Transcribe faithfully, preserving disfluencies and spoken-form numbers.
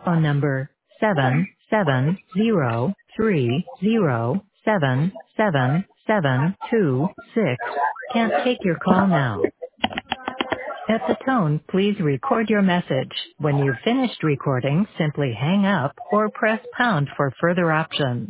Phone number seven seven zero three zero seven seven seven two six can't take your call now. At the tone, please record your message. When you've finished recording, simply hang up or press pound for further options.